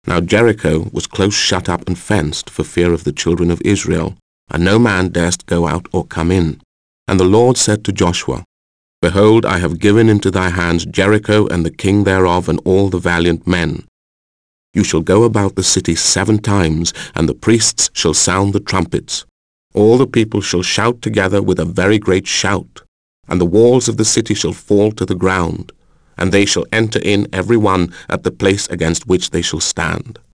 Now Jericho was close shut up and fenced for fear of the children of Israel, and no man durst go out or come in. And the Lord said to Joshua, Behold, I have given into thy hands Jericho and the king thereof and all the valiant men. You shall go about the city 7 times, and the priests shall sound the trumpets. All the people shall shout together with a very great shout, and the walls of the city shall fall to the ground, and they shall enter in every one at the place against which they shall stand.